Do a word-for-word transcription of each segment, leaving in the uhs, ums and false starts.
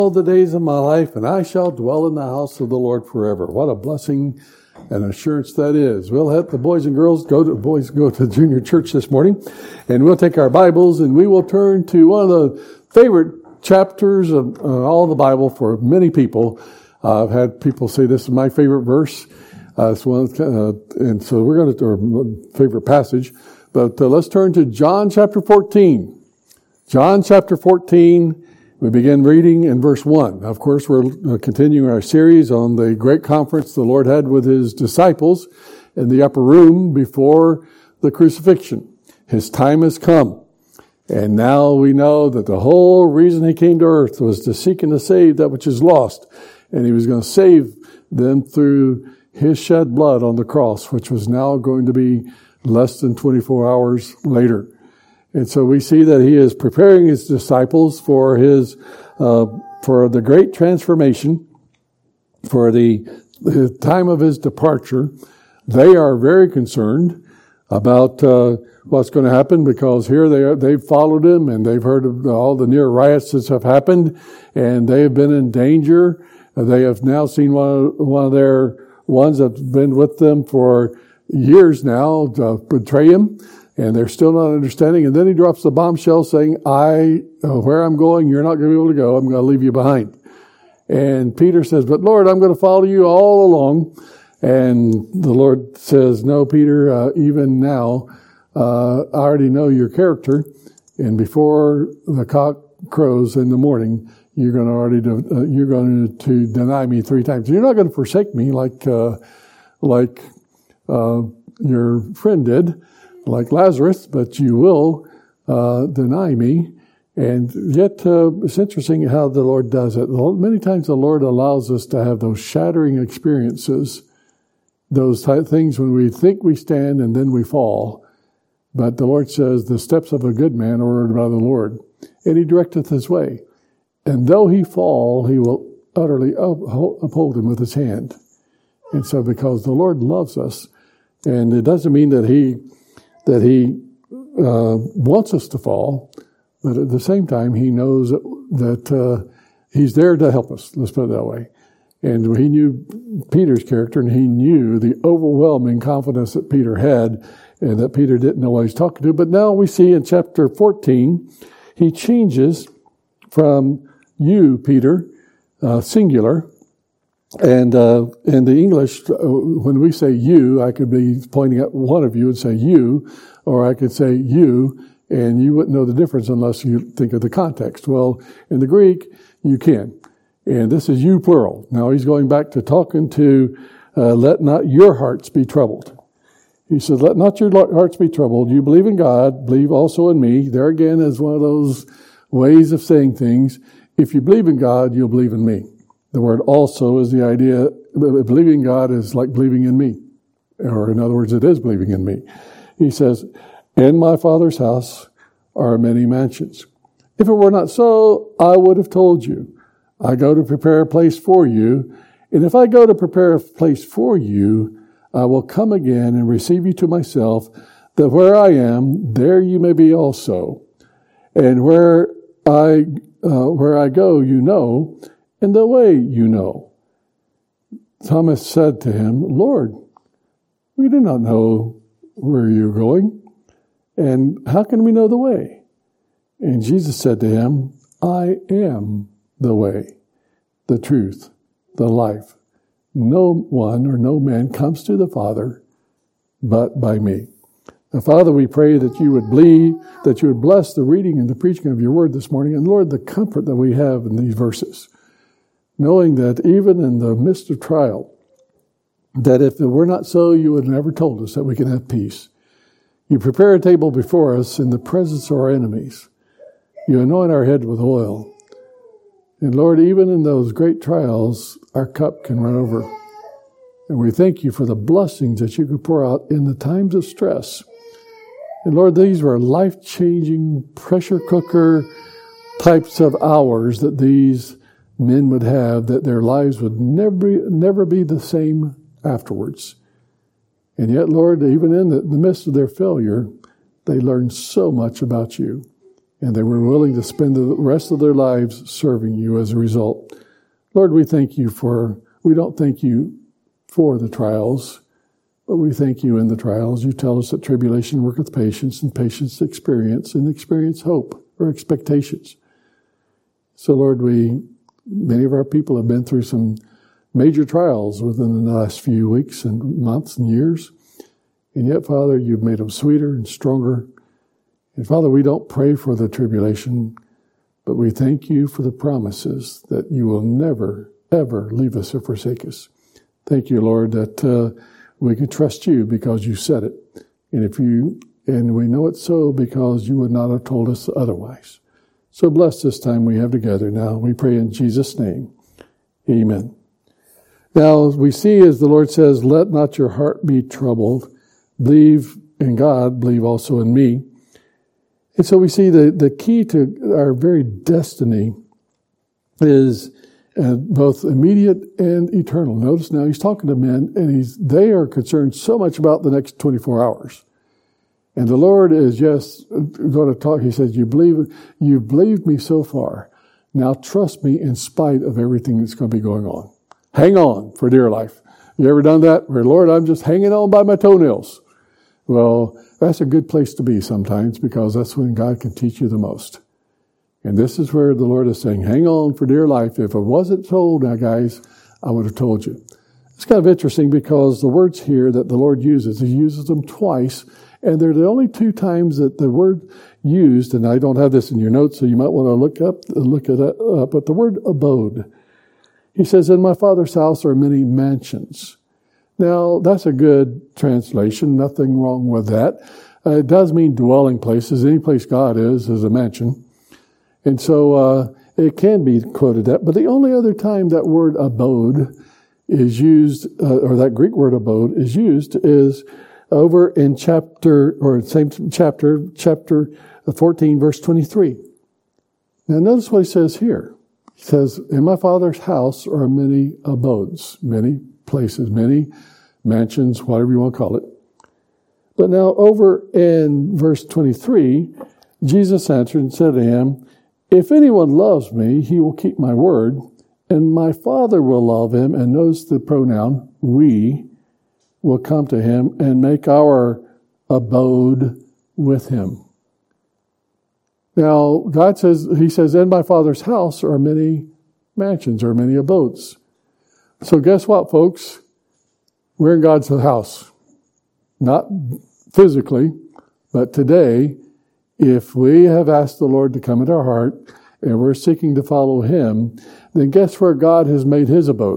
all the days of my life, and I shall dwell in the house of the Lord forever. What a blessing and assurance that is. We'll have the boys and girls go to boys go to junior church this morning, and we'll take our Bibles and we will turn to one of the favorite chapters of uh, all the Bible for many people. Uh, I've had people say this is my favorite verse, uh, it's one, uh, and so we're going to our favorite passage. But uh, let's turn to John chapter fourteen. John chapter fourteen. We begin reading in verse one. Of course, we're continuing our series on the great conference the Lord had with His disciples in the upper room before the crucifixion. His time has come. And now we know that the whole reason He came to earth was to seek and to save that which is lost. And He was going to save them through His shed blood on the cross, which was now going to be less than twenty-four hours later. And so we see that He is preparing His disciples for His, uh, for the great transformation, for the, the time of His departure. They are very concerned about, uh, what's going to happen because here they are, they've followed Him and they've heard of all the near riots that have happened and they have been in danger. They have now seen one of, one of their ones that's been with them for years now to betray Him. And they're still not understanding. And then He drops the bombshell saying, I, uh, where I'm going, you're not going to be able to go. I'm going to leave you behind. And Peter says, but Lord, I'm going to follow you all along. And the Lord says, no, Peter, uh, even now, uh, I already know your character. And before the cock crows in the morning, you're going to already, do, uh, you're going to deny me three times. You're not going to forsake me like, uh, like, uh, your friend did. Like Lazarus, but you will uh, deny me. And yet, uh, it's interesting how the Lord does it. Many times the Lord allows us to have those shattering experiences, those type things when we think we stand and then we fall. But the Lord says, the steps of a good man are ordered by the Lord, and He directeth his way. And though he fall, He will utterly uphold him with His hand. And so because the Lord loves us, and it doesn't mean that He that He uh, wants us to fall, but at the same time, He knows that uh, He's there to help us. Let's put it that way. And He knew Peter's character, and He knew the overwhelming confidence that Peter had, and that Peter didn't know what he's talking to. But now we see in chapter fourteen, He changes from you, Peter, uh, singular. And uh, in the English, uh, when we say you, I could be pointing at one of you and say you, or I could say you, and you wouldn't know the difference unless you think of the context. Well, in the Greek, you can. And this is you plural. Now he's going back to talking to, uh, let not your hearts be troubled. He says, let not your hearts be troubled. You believe in God, believe also in me. There again is one of those ways of saying things. If you believe in God, you'll believe in me. The word also is the idea, believing in God is like believing in me. Or in other words, it is believing in me. He says, in my Father's house are many mansions. If it were not so, I would have told you. I go to prepare a place for you. And if I go to prepare a place for you, I will come again and receive you to myself, that where I am, there you may be also. And where I, uh, where I go, you know, in the way you know. Thomas said to Him, Lord, we do not know where you're going, and how can we know the way? And Jesus said to him, I am the way, the truth, the life. No one or no man comes to the Father but by me. Now, Father, we pray that you would bleed, that you would bless the reading and the preaching of your word this morning, and Lord, the comfort that we have in these verses, knowing that even in the midst of trial, that if it were not so, you would have never told us that we can have peace. You prepare a table before us in the presence of our enemies. You anoint our head with oil. And Lord, even in those great trials, our cup can run over. And we thank you for the blessings that you could pour out in the times of stress. And Lord, these were life-changing pressure cooker types of hours that these men would have, that their lives would never, never be the same afterwards. And yet, Lord, even in the, the midst of their failure, they learned so much about you. and they were willing to spend the rest of their lives serving you as a result. Lord, we thank you for, we don't thank you for the trials, but we thank you in the trials. You tell us that tribulation worketh patience, and patience experience, and experience hope or expectations. So Lord, we, many of our people have been through some major trials within the last few weeks and months and years. And yet, Father, you've made them sweeter and stronger. And Father, we don't pray for the tribulation, but we thank you for the promises that you will never, ever leave us or forsake us. Thank you, Lord, that uh, we can trust you because you said it. And if you, and we know it's so because you would not have told us otherwise. So bless this time we have together now. We pray in Jesus' name. Amen. Now, we see as the Lord says, let not your heart be troubled. Believe in God, believe also in me. And so we see the, the key to our very destiny is uh, both immediate and eternal. Notice now he's talking to men, and he's they are concerned so much about the next twenty-four hours. And the Lord is just going to talk. He says, you believe, you've believed me so far. Now trust me in spite of everything that's going to be going on. Hang on for dear life. You ever done that? Where, Lord, I'm just hanging on by my toenails. Well, that's a good place to be sometimes, because that's when God can teach you the most. And this is where the Lord is saying, hang on for dear life. If it wasn't told, now guys, I would have told you. It's kind of interesting because the words here that the Lord uses, he uses them twice, and they're the only two times that the word used, and I don't have this in your notes, so you might want to look up, look it up, but the word abode. He says, in my Father's house are many mansions. Now, that's a good translation. Nothing wrong with that. Uh, it does mean dwelling places. Any place God is, is a mansion. And so uh, it can be quoted that. But the only other time that word abode is used, uh, or that Greek word abode is used, is over in chapter, or same chapter, chapter fourteen, verse twenty-three. Now, notice what he says here. He says, in my Father's house are many abodes, many places, many mansions, whatever you want to call it. But now over in verse twenty-three, Jesus answered and said to him, if anyone loves me, he will keep my word, and my Father will love him, and notice the pronoun, we will come to him and make our abode with him. Now, God says, he says, in my Father's house are many mansions, or many abodes. So guess what, folks? We're in God's house. Not physically, but today, if we have asked the Lord to come into our heart, and we're seeking to follow him, then guess where God has made his abode?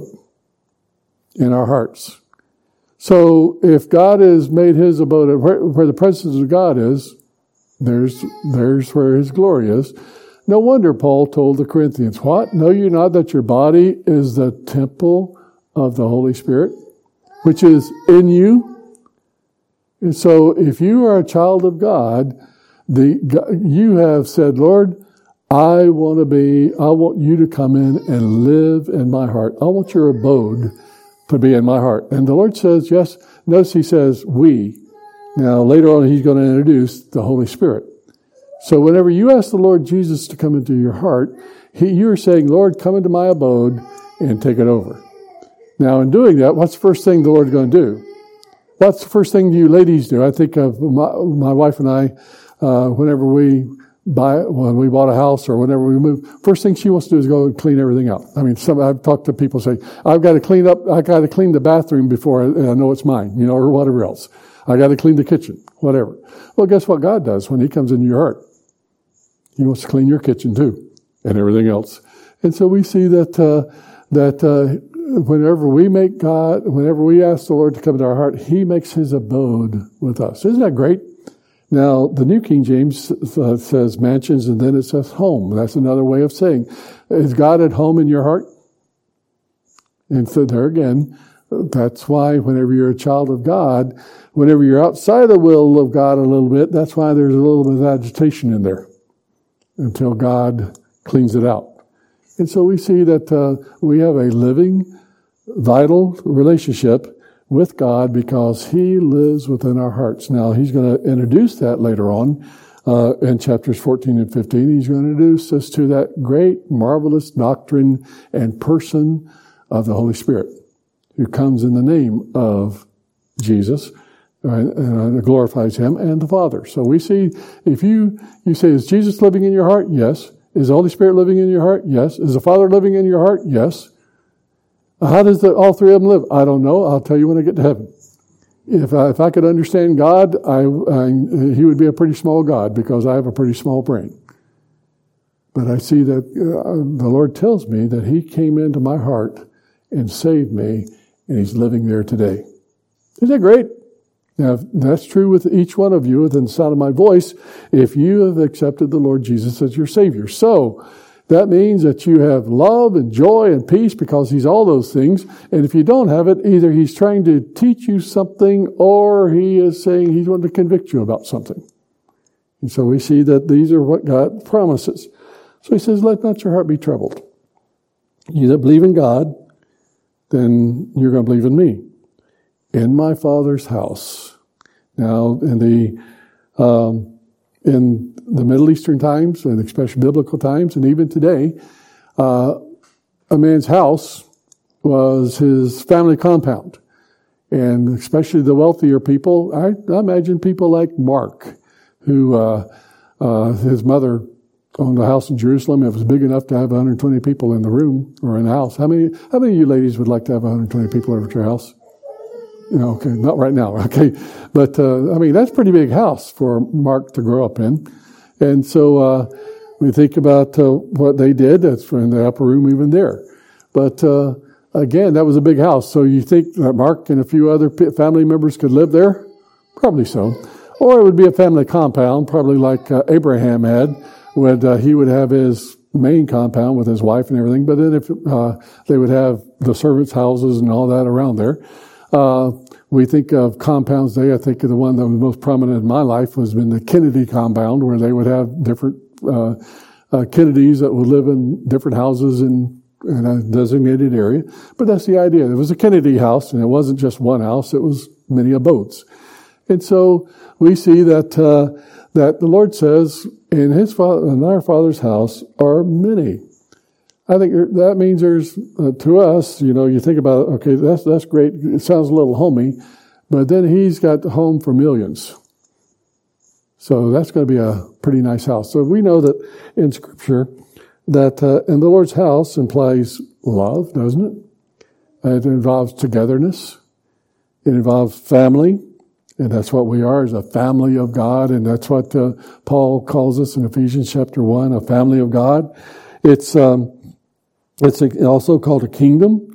In our hearts. So if God has made his abode, where, where the presence of God is, There's, there's where his glory is. No wonder Paul told the Corinthians, what? Know you not that your body is the temple of the Holy Spirit, which is in you? And so if you are a child of God, the, you have said, Lord, I want to be, I want you to come in and live in my heart. I want your abode to be in my heart. And the Lord says, yes, notice he says, we. Now, later on, he's going to introduce the Holy Spirit. So whenever you ask the Lord Jesus to come into your heart, he, you're saying, Lord, come into my abode and take it over. Now, in doing that, what's the first thing the Lord's going to do? What's the first thing you ladies do? I think of my, my wife and I, uh, whenever we buy, when we bought a house or whenever we move, first thing she wants to do is go and clean everything out. I mean, some, I've talked to people say, I've got to clean up, I've got to clean the bathroom before I, I know it's mine, you know, or whatever else. I got to clean the kitchen, whatever. Well, guess what God does when he comes into your heart? He wants to clean your kitchen too, and everything else. And so we see that, uh, that, uh, whenever we make God, whenever we ask the Lord to come into our heart, he makes his abode with us. Isn't that great? Now, the New King James uh, says mansions, and then it says home. That's another way of saying, is God at home in your heart? And so there again, that's why whenever you're a child of God, whenever you're outside the will of God a little bit, that's why there's a little bit of agitation in there until God cleans it out. And so we see that uh, we have a living, vital relationship with God because he lives within our hearts. Now, he's going to introduce that later on uh, in chapters fourteen and fifteen. He's going to introduce us to that great, marvelous doctrine and person of the Holy Spirit, who comes in the name of Jesus and, and glorifies him and the Father. So we see, if you, you say, is Jesus living in your heart? Yes. Is the Holy Spirit living in your heart? Yes. Is the Father living in your heart? Yes. How does the, all three of them live? I don't know. I'll tell you when I get to heaven. If I, if I could understand God, I, I, he would be a pretty small God, because I have a pretty small brain. But I see that uh, the Lord tells me that he came into my heart and saved me, and he's living there today. Isn't that great? Now, that's true with each one of you within the sound of my voice, if you have accepted the Lord Jesus as your Savior. So, that means that you have love and joy and peace, because he's all those things. And if you don't have it, either he's trying to teach you something, or he is saying he's wanting to convict you about something. And so we see that these are what God promises. So he says, let not your heart be troubled. You that believe in God, then you're going to believe in me. In my Father's house. Now, in the um, in the Middle Eastern times, and especially biblical times, and even today, uh, a man's house was his family compound. And especially the wealthier people, I, I imagine people like Mark, who uh, uh, his mother owned a house in Jerusalem. It was big enough to have one hundred twenty people in the room or in the house. How many? How many of you ladies would like to have one hundred twenty people over at your house? You know, okay, not right now, okay. But, uh, I mean, that's a pretty big house for Mark to grow up in. And so, uh, we think about, uh, what they did. That's in the upper room even there. But, uh, again, that was a big house. So you think that Mark and a few other family members could live there? Probably so. Or it would be a family compound, probably like uh, Abraham had, when uh, he would have his main compound with his wife and everything. But then if, uh, they would have the servants' houses and all that around there. Uh, we think of compounds today. I think of the one that was most prominent in my life was in the Kennedy compound, where they would have different uh, uh, Kennedys that would live in different houses in, in a designated area. But that's the idea. It was a Kennedy house, and it wasn't just one house. It was many abodes. And so we see that uh, that the Lord says, in his father, in our Father's house are many. I think that means there's, uh, to us, you know, you think about it, okay, that's, that's great. It sounds a little homey, but then he's got the home for millions. So that's going to be a pretty nice house. So we know that in Scripture that, uh, in the Lord's house implies love, doesn't it? It involves togetherness. It involves family. And that's what we are, is a family of God. And that's what, uh, Paul calls us in Ephesians chapter one, a family of God. It's, um, It's also called a kingdom,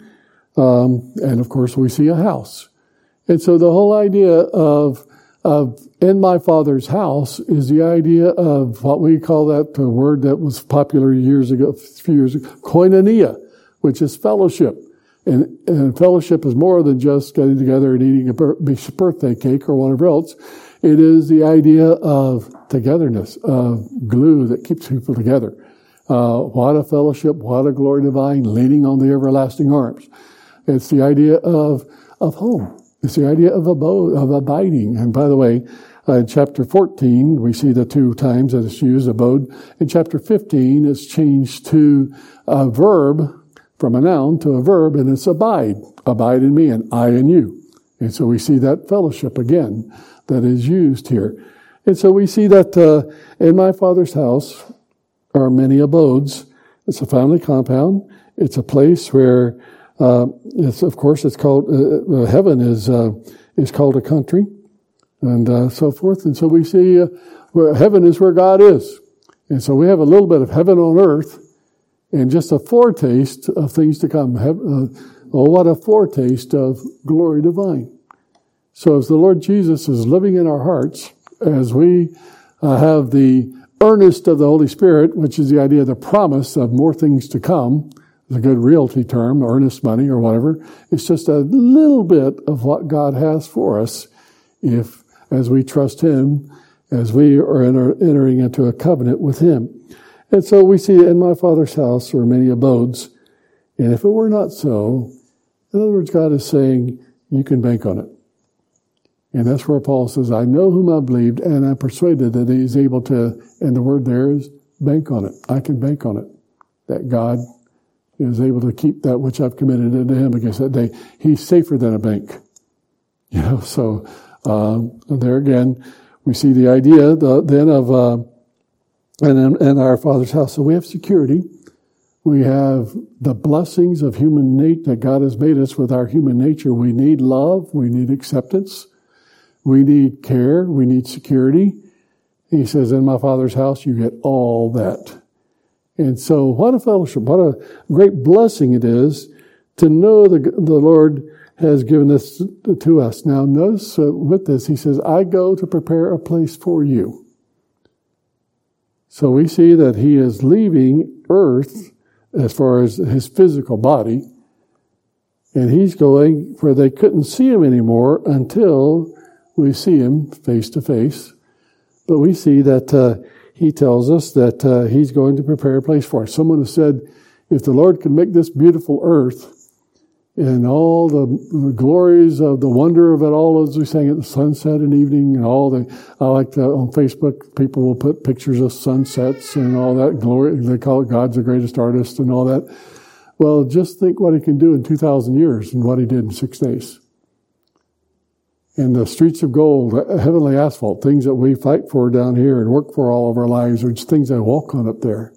um, and of course we see a house. And so the whole idea of of in my Father's house is the idea of what we call that the word that was popular years ago, a few years ago, koinonia, which is fellowship. And, and fellowship is more than just getting together and eating a birthday cake or whatever else. It is the idea of togetherness, of glue that keeps people together. Uh, what a fellowship, what a glory divine, leaning on the everlasting arms. It's the idea of, of home. It's the idea of abode, of abiding. And by the way, uh, in chapter fourteen, we see the two times that it's used, abode. In chapter fifteen, it's changed to a verb, from a noun to a verb, and it's abide. Abide in me and I in you. And so we see that fellowship again that is used here. And so we see that, uh, in my Father's house are many abodes. It's a family compound. It's a place where, uh, it's, of course, it's called, uh, heaven is, uh, is called a country, and, uh, so forth. And so we see, uh, where heaven is where God is. And so we have a little bit of heaven on earth, and just a foretaste of things to come. Uh, oh, what a foretaste of glory divine. So as the Lord Jesus is living in our hearts, as we uh, have the earnest of the Holy Spirit, which is the idea of the promise of more things to come, is a good realty term, earnest money or whatever. It's just a little bit of what God has for us if, as we trust Him, as we are enter, entering into a covenant with Him. And so we see in my Father's house are many abodes. And if it were not so, in other words, God is saying, you can bank on it. And that's where Paul says, I know whom I believed, and I'm persuaded that he's able to, and the word there is bank on it. I can bank on it. That God is able to keep that which I've committed into him against that day. He's safer than a bank. You know, so uh, there again, we see the idea the, then of, uh, and in our Father's house. So we have security. We have the blessings of human nature that God has made us with our human nature. We need love. We need acceptance. We need care. We need security. He says, in my Father's house, you get all that. And so what a fellowship, what a great blessing it is to know the, the Lord has given this to us. Now notice uh, with this, he says, I go to prepare a place for you. So we see that he is leaving earth as far as his physical body, and he's going where they couldn't see him anymore until we see him face to face. But we see that uh, he tells us that uh, he's going to prepare a place for us. Someone has said, if the Lord can make this beautiful earth and all the, the glories of the wonder of it all, as we sang at the sunset and evening, and all the, I like to, on Facebook, people will put pictures of sunsets and all that glory. They call it God's the greatest artist and all that. Well, just think what he can do in two thousand years and what he did in six days. And the streets of gold, heavenly asphalt, things that we fight for down here and work for all of our lives, are just things I walk on up there.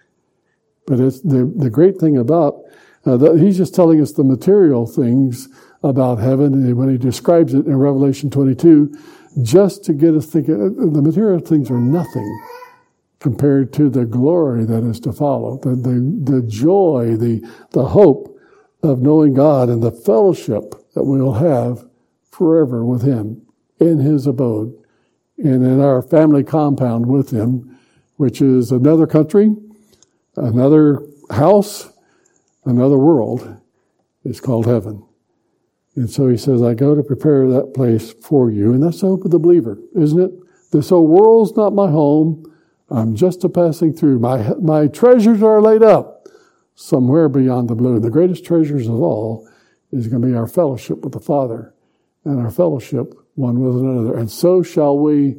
But it's the, the great thing about, uh, the, he's just telling us the material things about heaven, and when he describes it in Revelation twenty-two, just to get us thinking, the material things are nothing compared to the glory that is to follow, the, the, the joy, the, the hope of knowing God and the fellowship that we'll have forever with him in his abode and in our family compound with him, which is another country, another house, another world. It's called heaven. And so he says, I go to prepare that place for you. And that's the hope of the believer, isn't it? This old world's not my home. I'm just a passing through. My, my treasures are laid up somewhere beyond the blue. And the greatest treasures of all is going to be our fellowship with the Father and our fellowship one with another. And so shall we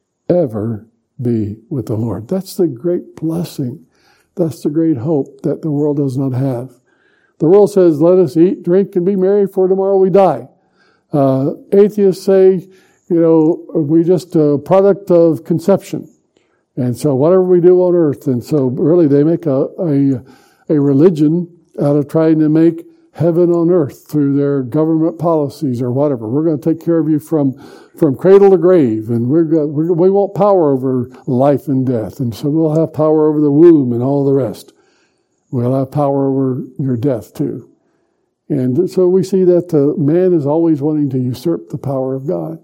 ever be with the Lord. That's the great blessing. That's the great hope that the world does not have. The world says, let us eat, drink, and be merry, for tomorrow we die. Uh, atheists say, you know, we just a product of conception. And so whatever we do on earth, and so really they make a, a, a religion out of trying to make heaven on earth through their government policies or whatever. We're going to take care of you from, from cradle to grave, and we're going, we're, we want power over life and death. And so we'll have power over the womb and all the rest. We'll have power over your death too. And so we see that uh, man is always wanting to usurp the power of God.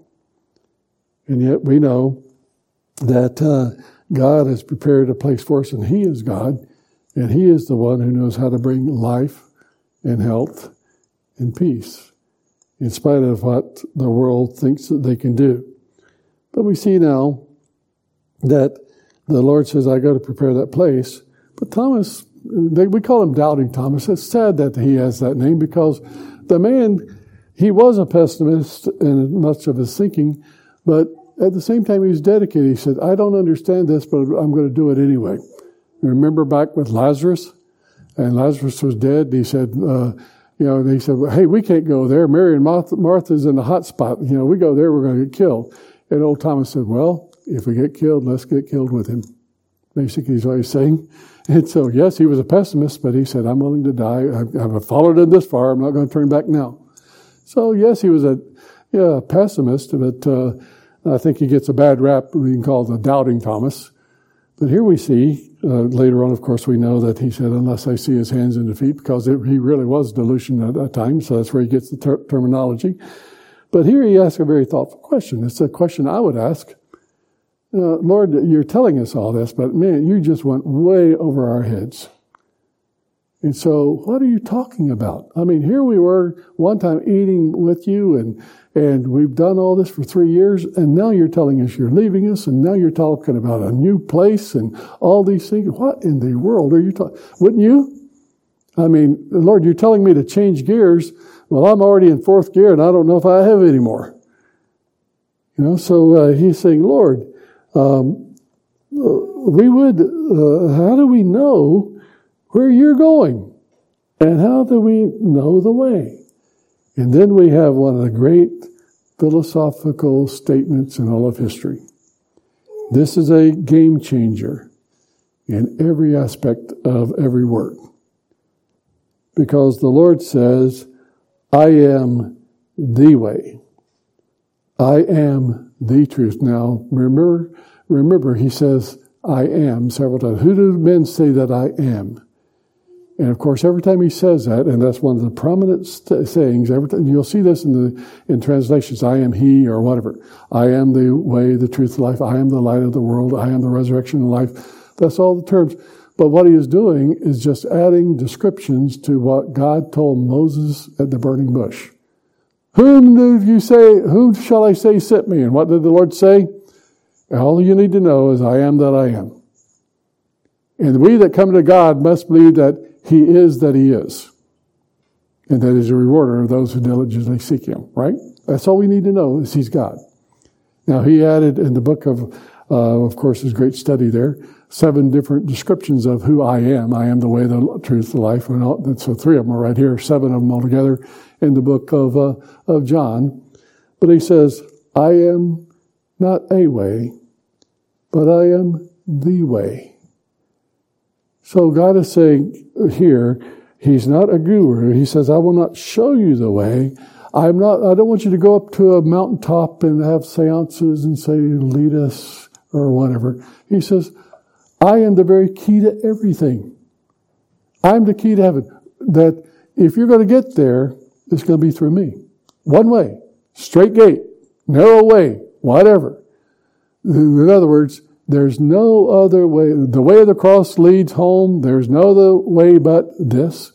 And yet we know that uh, God has prepared a place for us, and he is God, and he is the one who knows how to bring life and health and peace, in spite of what the world thinks that they can do. But we see now that the Lord says, I go to prepare that place. But Thomas, they, we call him Doubting Thomas. It's sad that he has that name, because the man, he was a pessimist in much of his thinking, but at the same time he was dedicated. He said, I don't understand this, but I'm going to do it anyway. Remember back with Lazarus? And Lazarus was dead. He said, uh, you know, they said, well, hey, we can't go there. Mary and Martha, Martha's in the hot spot. You know, we go there, we're going to get killed. And old Thomas said, well, if we get killed, let's get killed with him. Basically is what he's saying. And so, yes, he was a pessimist, but he said, I'm willing to die. I've, I've followed it this far. I'm not going to turn back now. So, yes, he was a yeah, pessimist, but uh, I think he gets a bad rap we can call the Doubting Thomas. But here we see, uh, later on, of course, we know that he said, unless I see his hands and feet, because it, he really was delusion at that time, so that's where he gets the ter- terminology. But here he asks a very thoughtful question. It's a question I would ask. Uh, Lord, you're telling us all this, but man, you just went way over our heads. And so, what are you talking about? I mean, here we were one time eating with you, and and we've done all this for three years, and now you're telling us you're leaving us, and now you're talking about a new place and all these things. What in the world are you talking? Wouldn't you? I mean, Lord, you're telling me to change gears. Well, I'm already in fourth gear, and I don't know if I have any more. You know, so uh, he's saying, Lord, um, we would, uh, how do we know where you're going? And how do we know the way? And then we have one of the great philosophical statements in all of history. This is a game changer in every aspect of every word. Because the Lord says, I am the way. I am the truth. Now, remember, remember, he says, I am several times. Who do men say that I am? And of course, every time he says that, and that's one of the prominent st- sayings, every time, you'll see this in the in translations, I am he or whatever. I am the way, the truth, the life. I am the light of the world. I am the resurrection and life. That's all the terms. But what he is doing is just adding descriptions to what God told Moses at the burning bush. Whom did you say, whom shall I say sent me? And what did the Lord say? All you need to know is I am that I am. And we that come to God must believe that he is that he is. And that is a rewarder of those who diligently seek him, right? That's all we need to know is he's God. Now he added in the book of, uh, of course, his great study there, seven different descriptions of who I am. I am the way, the truth, the life. And all, so three of them are right here, seven of them altogether in the book of, uh, of John. But he says, I am not a way, but I am the way. So God is saying here, he's not a guru. He says, I will not show you the way. I'm not, I don't want you to go up to a mountaintop and have seances and say, lead us or whatever. He says, I am the very key to everything. I'm the key to heaven. That if you're going to get there, it's going to be through me. One way, straight gate, narrow way, whatever. In other words, there's no other way. The way of the cross leads home. There's no other way but this.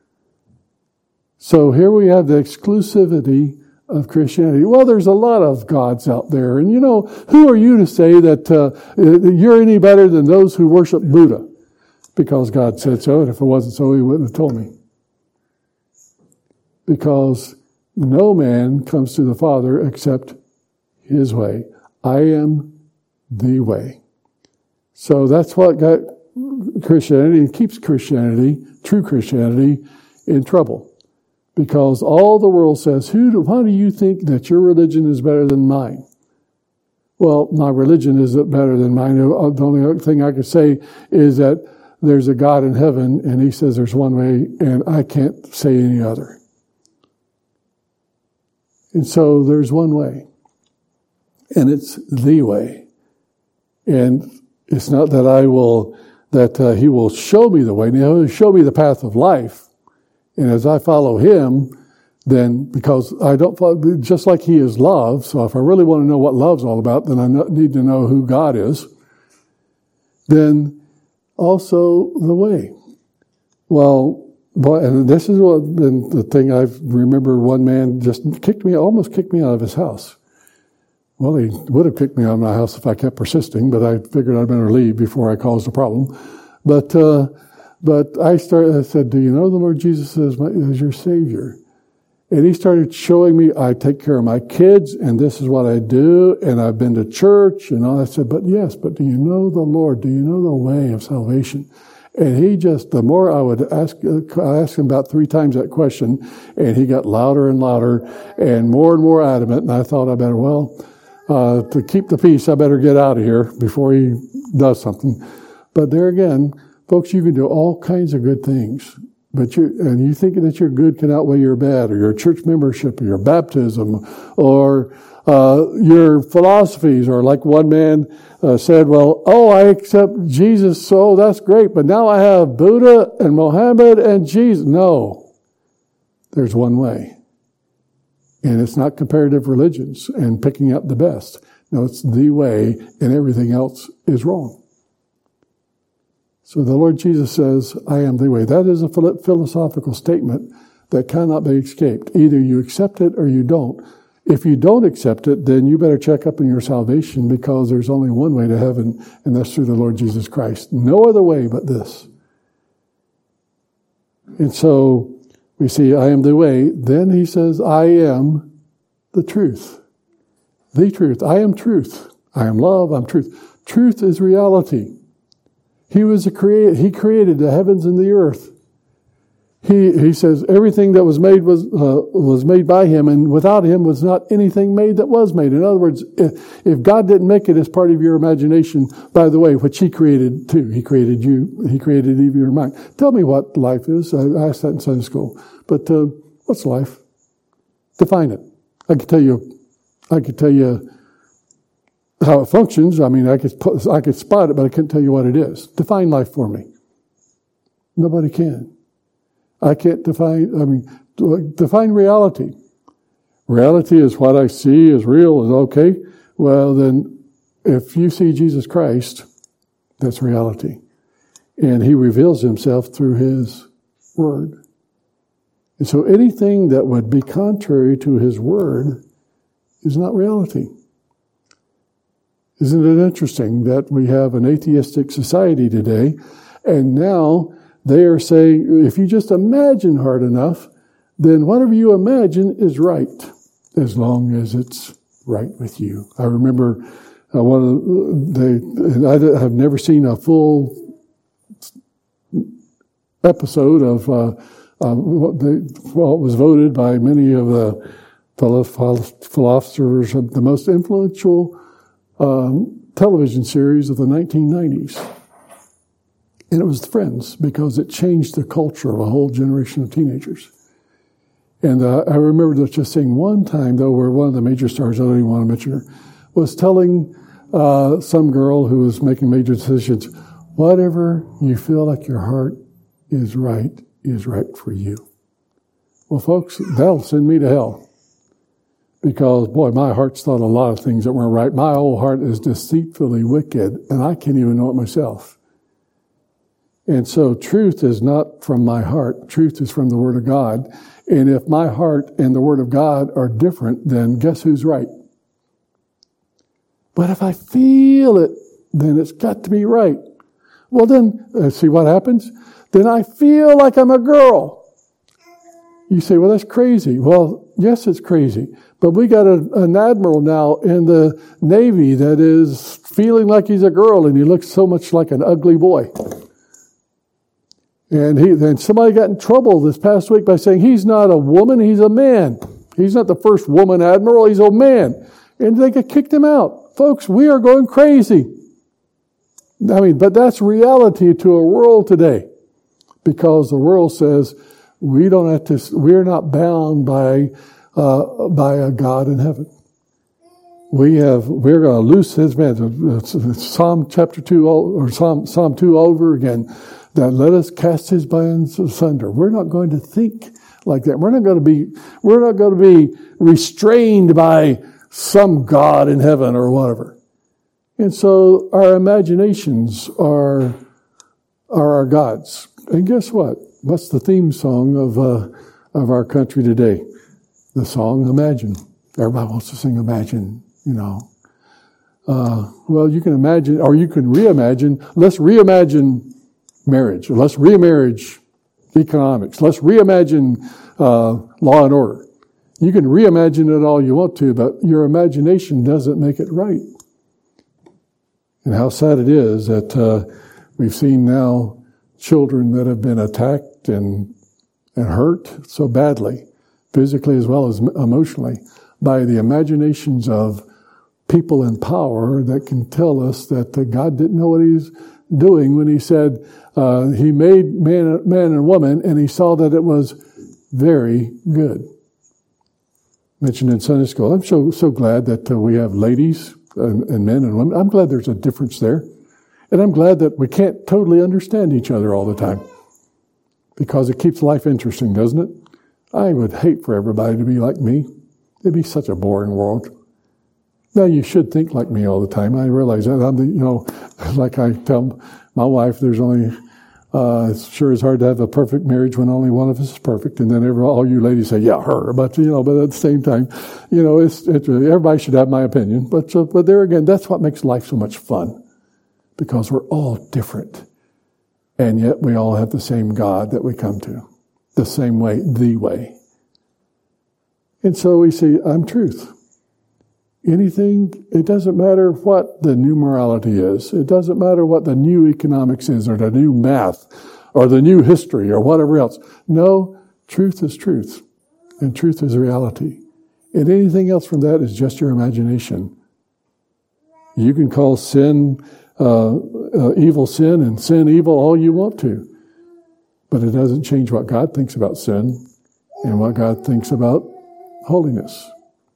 So here we have the exclusivity of Christianity. Well, there's a lot of gods out there. And you know, who are you to say that uh, you're any better than those who worship Buddha? Because God said so, and if it wasn't so, he wouldn't have told me. Because no man comes to the Father except his way. I am the way. So that's what got Christianity and keeps Christianity, true Christianity, in trouble. Because all the world says, who do, why do you think that your religion is better than mine? Well, my religion isn't better than mine. The only thing I could say is that there's a God in heaven, and he says there's one way, and I can't say any other. And so there's one way. And it's the way. And it's not that I will, that uh, he will show me the way. Now, he'll show me the path of life. And as I follow him, then, because I don't follow, just like he is love, so if I really want to know what love's all about, then I need to know who God is. Then also the way. Well, boy, and this is what, and the thing I remember one man just kicked me, almost kicked me out of his house. Well, he would have kicked me out of my house if I kept persisting, but I figured I'd better leave before I caused a problem. But, uh, but I started, I said, do you know the Lord Jesus is, my, is your Savior? And he started showing me, I take care of my kids, and this is what I do, and I've been to church, and all. I said, but yes, but do you know the Lord? Do you know the way of salvation? And he just, the more I would ask, I asked him about three times that question, and he got louder and louder, and more and more adamant, and I thought I better, well, Uh, to keep the peace, I better get out of here before he does something. But there again, folks, you can do all kinds of good things. But you, and you think that your good can outweigh your bad, or your church membership, or your baptism, or uh, your philosophies, or like one man uh, said, well, oh, I accept Jesus, so that's great, but now I have Buddha and Mohammed and Jesus. No, there's one way. And it's not comparative religions and picking up the best. No, it's the way, and everything else is wrong. So the Lord Jesus says, I am the way. That is a philosophical statement that cannot be escaped. Either you accept it or you don't. If you don't accept it, then you better check up on your salvation, because there's only one way to heaven, and that's through the Lord Jesus Christ. No other way but this. And so we see, I am the way. Then he says, I am the truth. The truth. I am truth. I am love. I'm truth. Truth is reality. He was a create. He created the heavens and the earth. He he says everything that was made was uh, was made by him, and without him was not anything made that was made. In other words, if, if God didn't make it as part of your imagination, by the way, which He created too, He created you. He created even your mind. Tell me what life is. I asked that in Sunday school. But uh, what's life? Define it. I could tell you. I could tell you how it functions. I mean, I could I could spot it, but I couldn't tell you what it is. Define life for me. Nobody can. I can't define, I mean, define reality. Reality is what I see is real, is okay. Well, then, if you see Jesus Christ, that's reality. And He reveals Himself through His Word. And so anything that would be contrary to His Word is not reality. Isn't it interesting that we have an atheistic society today, and now they are saying, if you just imagine hard enough, then whatever you imagine is right, as long as it's right with you. I remember uh, one of the, they, I have never seen a full episode of uh, uh, what, they, what was voted by many of the philosophers of the most influential um, television series of the nineteen nineties. And it was Friends, because it changed the culture of a whole generation of teenagers. And uh, I remember just saying one time, though, where one of the major stars, I don't even want to mention her, was telling uh, some girl who was making major decisions, whatever you feel like your heart is right, is right for you. Well, folks, that'll send me to hell. Because, boy, my heart's thought a lot of things that weren't right. My whole heart is deceitfully wicked, and I can't even know it myself. And so truth is not from my heart. Truth is from the Word of God. And if my heart and the Word of God are different, then guess who's right? But if I feel it, then it's got to be right. Well, then, uh, see what happens? Then I feel like I'm a girl. You say, well, that's crazy. Well, yes, it's crazy. But we got a, an admiral now in the Navy that is feeling like he's a girl, and he looks so much like an ugly boy. And he, then somebody got in trouble this past week by saying he's not a woman, he's a man. He's not the first woman admiral, he's a man. And they get kicked him out. Folks, we are going crazy. I mean, but that's reality to a world today. Because the world says we don't have to, we're not bound by, uh, by a God in heaven. We have, we're going to loose His bands. Psalm chapter two, or Psalm, Psalm two all over again. That let us cast His bands asunder. We're not going to think like that. We're not going to be, we're not going to be restrained by some God in heaven or whatever. And so our imaginations are, are our gods. And guess what? What's the theme song of, uh, of our country today? The song Imagine. Everybody wants to sing Imagine, you know. Uh, well, you can imagine, or you can reimagine. Let's reimagine marriage. Let's reimagine economics. Let's reimagine uh, law and order. You can reimagine it all you want to, but your imagination doesn't make it right. And how sad it is that uh, we've seen now children that have been attacked and and hurt so badly, physically as well as emotionally, by the imaginations of people in power that can tell us that uh, God didn't know what He's doing when He said uh, He made man, man and woman, and He saw that it was very good. Mentioned in Sunday school. I'm so so glad that uh, we have ladies and, and men and women. I'm glad there's a difference there, and I'm glad that we can't totally understand each other all the time, because it keeps life interesting, doesn't it? I would hate for everybody to be like me. It'd be such a boring world. Now, you should think like me all the time. I realize that. I'm the, you know, like I tell my wife, there's only, uh, it sure is hard to have a perfect marriage when only one of us is perfect. And then every, all you ladies say, yeah, her. But, you know, but at the same time, you know, it's, it's everybody should have my opinion. But, uh, but there again, that's what makes life so much fun. Because we're all different. And yet we all have the same God that we come to. The same way, the way. And so we say, I'm truth. Anything, it doesn't matter what the new morality is. It doesn't matter what the new economics is or the new math or the new history or whatever else. No, truth is truth. And truth is reality. And anything else from that is just your imagination. You can call sin uh, uh, evil sin and sin evil all you want to. But it doesn't change what God thinks about sin and what God thinks about holiness.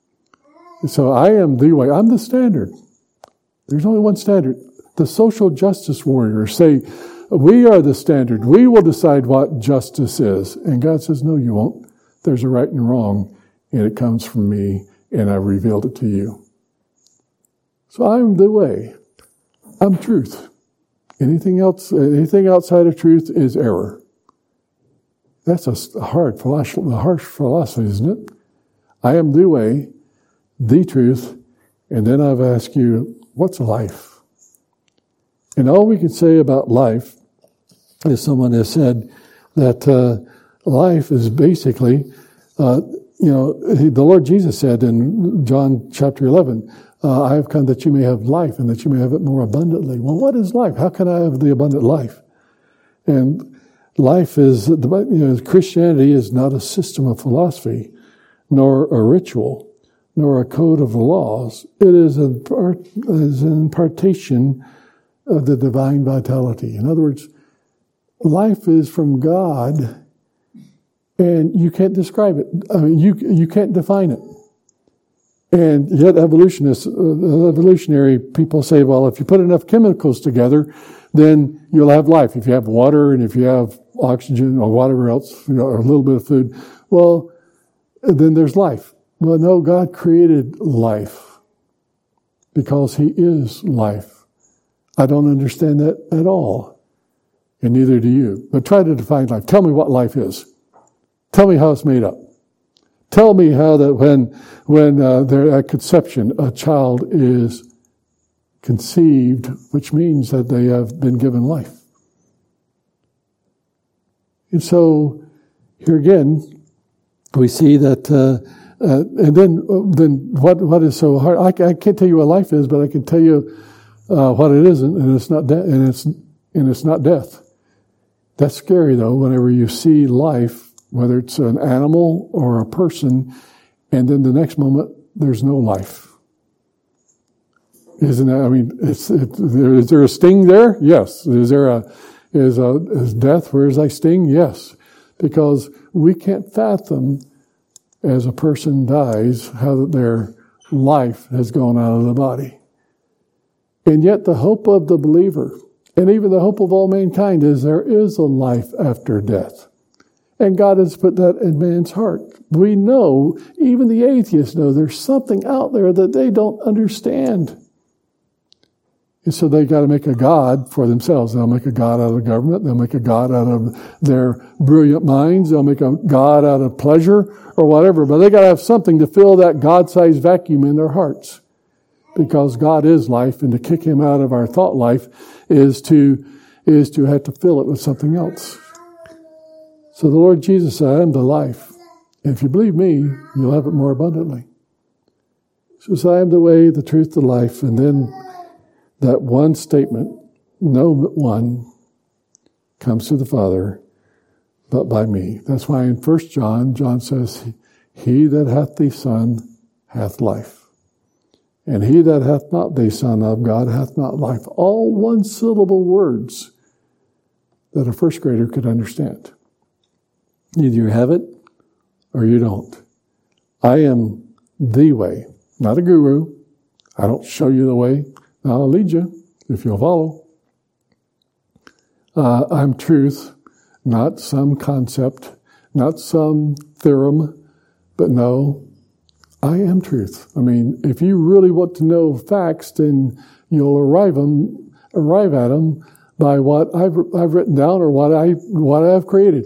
So I am the way. I'm the standard. There's only one standard. The social justice warriors say, we are the standard. We will decide what justice is. And God says, no, you won't. There's a right and wrong, and it comes from me, and I've revealed it to you. So I'm the way. I'm truth. Anything else, anything outside of truth is error. That's a hard philosophy, a harsh philosophy, isn't it? I am the way, the truth, and then I've asked you, what's life? And all we can say about life is someone has said that uh, life is basically, uh, you know, the Lord Jesus said in John chapter eleven, uh, I have come that you may have life and that you may have it more abundantly. Well, what is life? How can I have the abundant life? And life is, you know, Christianity is not a system of philosophy, nor a ritual, nor a code of the laws. It is an, is an impartation of the divine vitality. In other words, life is from God, and you can't describe it. I mean, you you can't define it. And yet evolutionists, uh, evolutionary people say, well, if you put enough chemicals together, then you'll have life. If you have water and if you have oxygen or whatever else, you know, or a little bit of food, well, then there's life. Well, no, God created life because He is life. I don't understand that at all, and neither do you. But try to define life. Tell me what life is. Tell me how it's made up. Tell me how that when when uh, they're at conception, a child is conceived, which means that they have been given life. And so here again, we see that, uh, uh, and then then what what is so hard? I, I can't tell you what life is, but I can tell you uh, what it isn't, and it's not de- and it's and it's not death. That's scary though. Whenever you see life, whether it's an animal or a person, and then the next moment there's no life. Isn't that? I mean, it's, it, is there a sting there? Yes. Is there a is a is death? Where's thy sting? Yes, because we can't fathom as a person dies how their life has gone out of the body, and yet the hope of the believer, and even the hope of all mankind, is there is a life after death. And God has put that in man's heart. We know, even the atheists know, there's something out there that they don't understand. And so they got to make a God for themselves. They'll make a God out of the government. They'll make a God out of their brilliant minds. They'll make a God out of pleasure or whatever. But they got to have something to fill that God-sized vacuum in their hearts. Because God is life, and to kick Him out of our thought life is to, is to have to fill it with something else. So the Lord Jesus said, I am the life. And if you believe me, you'll have it more abundantly. He says, I am the way, the truth, the life. And then that one statement, no one comes to the Father but by me. That's why in First John, John says, he that hath the Son hath life. And he that hath not the Son of God hath not life. All one-syllable words that a first grader could understand. Either you have it or you don't. I am the way, not a guru. I don't show you the way. I'll lead you if you'll follow. Uh, I'm truth, not some concept, not some theorem, but no, I am truth. I mean, if you really want to know facts, then you'll arrive them, arrive at them by what I've I've written down or what I what I've created.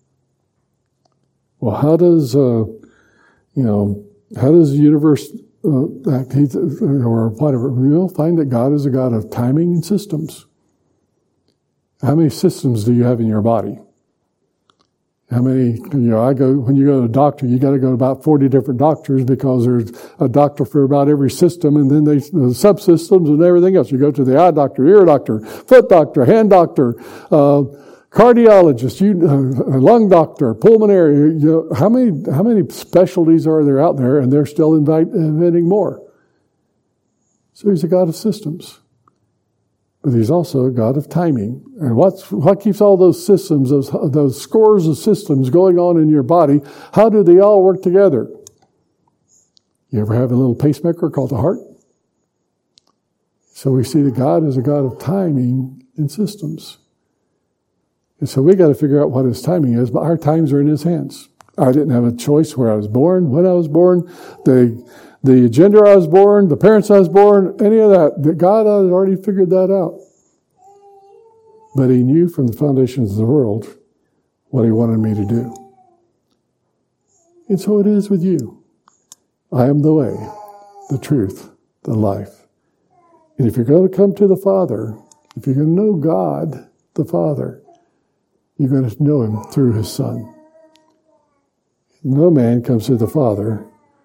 Well, how does, uh, you know, how does the universe uh, act, or whatever? You'll find that God is a God of timing and systems. How many systems do you have in your body? How many, you know, I go, when you go to a doctor, you got to go to about forty different doctors because there's a doctor for about every system, and then they, the subsystems and everything else. You go to the eye doctor, ear doctor, foot doctor, hand doctor, uh, cardiologist, you, uh, lung doctor, pulmonary. You know, how many, how many specialties are there out there, and they're still invite, inventing more? So he's a God of systems. But he's also a God of timing. And what's, what keeps all those systems, those, those scores of systems going on in your body, how do they all work together? You ever have a little pacemaker called the heart? So we see that God is a God of timing and systems. And so we got to figure out what his timing is, but our times are in his hands. I didn't have a choice where I was born, when I was born, the The gender I was born, the parents I was born, any of that. God had already figured that out. But he knew from the foundations of the world what he wanted me to do. And so it is with you. I am the way, the truth, the life. And if you're going to come to the Father, if you're going to know God, the Father, you're going to know him through his Son. No man comes to the Father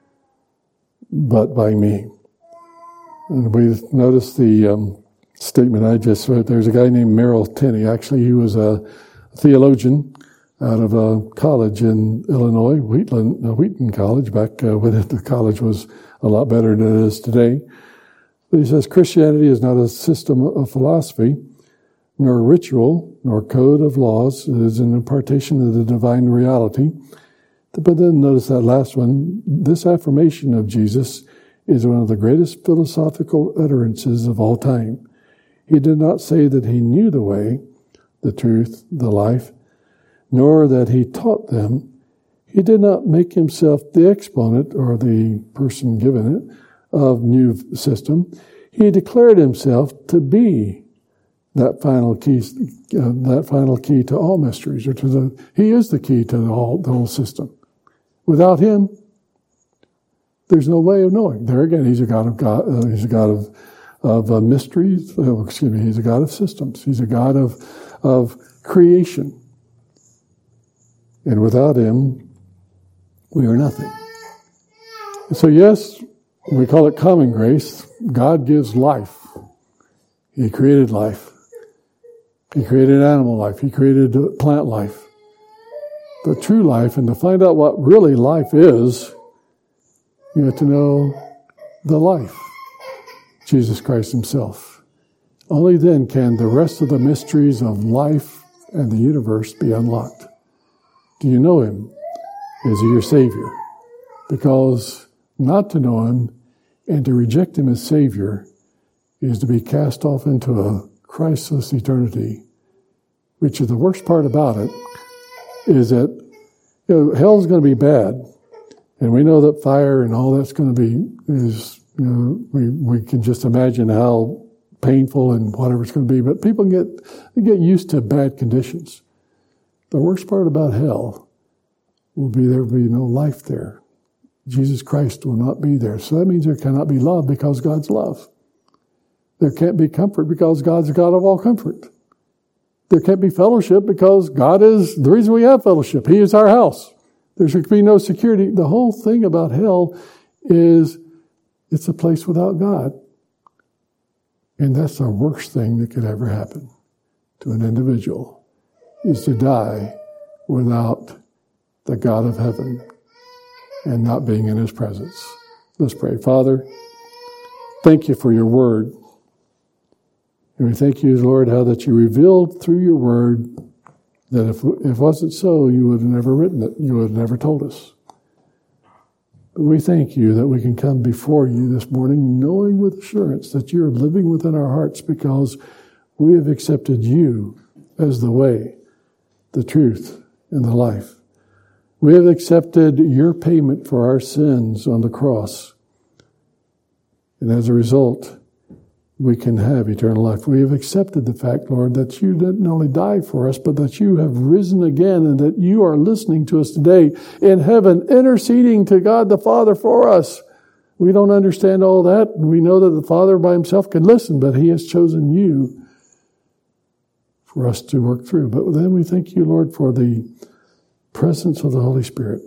but by me. And we noticed the um, statement I just read. There's a guy named Merrill Tenney. Actually, he was a theologian out of a college in Illinois, Wheatland, uh, Wheaton College, back uh, when the college was a lot better than it is today. But he says, Christianity is not a system of philosophy, nor a ritual, nor code of laws. It is an impartation of the divine reality. But then notice that last one. This affirmation of Jesus is one of the greatest philosophical utterances of all time. He did not say that he knew the way, the truth, the life, nor that he taught them. He did not make himself the exponent or the person given it of new system. He declared himself to be that final key, uh, that final key to all mysteries, or to the. He is the key to the whole, the whole system. Without him, there's no way of knowing. There again, he's a God of God. Uh, he's a God of of uh, mysteries. Oh, excuse me. He's a God of systems. He's a God of of creation. And without him, we are nothing. So yes, we call it common grace. God gives life. He created life. He created animal life. He created plant life. The true life, and to find out what really life is, you have to know the life, Jesus Christ himself. Only then can the rest of the mysteries of life and the universe be unlocked. Do you know him? Is he your Savior? Because not to know him and to reject him as Savior is to be cast off into a Christless eternity, which is the worst part about it, is that, you know, hell's going to be bad. And we know that fire and all that's going to be, is, you know, we, we can just imagine how painful and whatever it's going to be. But people get, they get used to bad conditions. The worst part about hell will be there will be no life there. Jesus Christ will not be there. So that means there cannot be love because God's love. There can't be comfort because God's the God of all comfort. There can't be fellowship because God is the reason we have fellowship. He is our house. There should be no security. The whole thing about hell is it's a place without God. And that's the worst thing that could ever happen to an individual, is to die without the God of heaven and not being in his presence. Let's pray. Father, thank you for your word. And we thank you, Lord, how that you revealed through your word that if, if it wasn't so, you would have never written it. You would have never told us. But we thank you that we can come before you this morning knowing with assurance that you're living within our hearts because we have accepted you as the way, the truth, and the life. We have accepted your payment for our sins on the cross. And as a result, we can have eternal life. We have accepted the fact, Lord, that you didn't only die for us, but that you have risen again and that you are listening to us today in heaven, interceding to God the Father for us. We don't understand all that. We know that the Father by himself can listen, but he has chosen you for us to work through. But then we thank you, Lord, for the presence of the Holy Spirit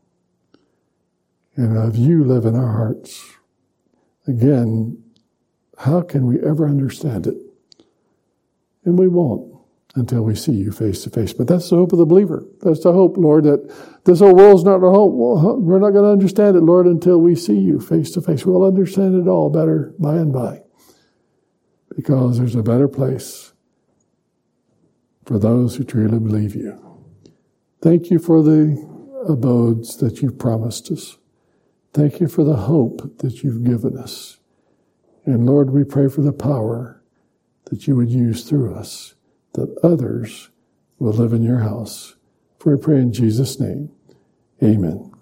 and of you live in our hearts. Again, how can we ever understand it? And we won't until we see you face to face. But that's the hope of the believer. That's the hope, Lord, that this whole world's not our hope. Well, we're not going to understand it, Lord, until we see you face to face. We'll understand it all better by and by, because there's a better place for those who truly believe you. Thank you for the abodes that you've promised us. Thank you for the hope that you've given us. And Lord, we pray for the power that you would use through us, that others will live in your house. For we pray in Jesus' name. Amen.